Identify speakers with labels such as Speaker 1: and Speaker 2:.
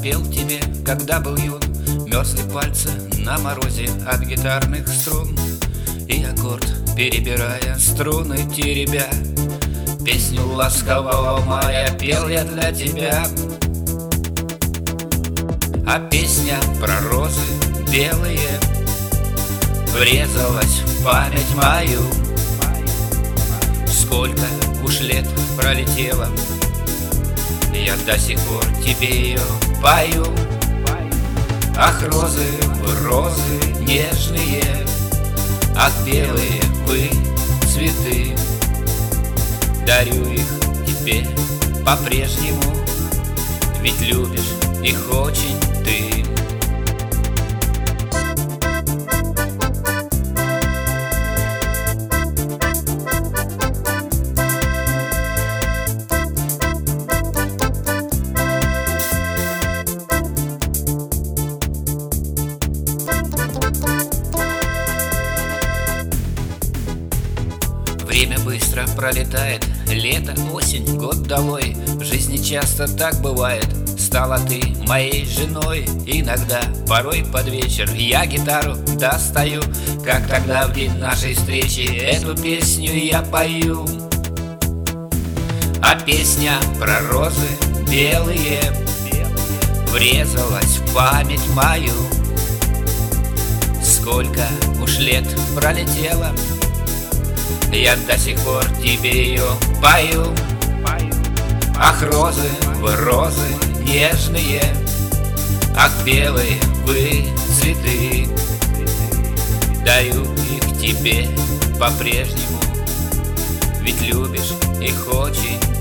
Speaker 1: пел тебе, когда был юн. Мерзли пальцы на морозе от гитарных струн, и аккорд, перебирая струны теребя, песню ласкового мая пел я для тебя. А песня про розы белые врезалась в память мою. Сколько уж лет пролетело, я до сих пор тебе ее пою. Ах, розы, розы нежные, ах, белые вы цветы, дарю их тебе по-прежнему, ведь любишь их очень ты. Время быстро пролетает, лето, осень, год долой. В жизни часто так бывает. Стала ты моей женой. Иногда, порой под вечер, я гитару достаю, как тогда в день нашей встречи эту песню я пою. А песня про розы белые врезалась в память мою. Сколько уж лет пролетело, я до сих пор тебе ее пою. Ах, розы, вы розы нежные, ах, белые вы цветы, дарю их тебе по-прежнему, ведь любишь их очень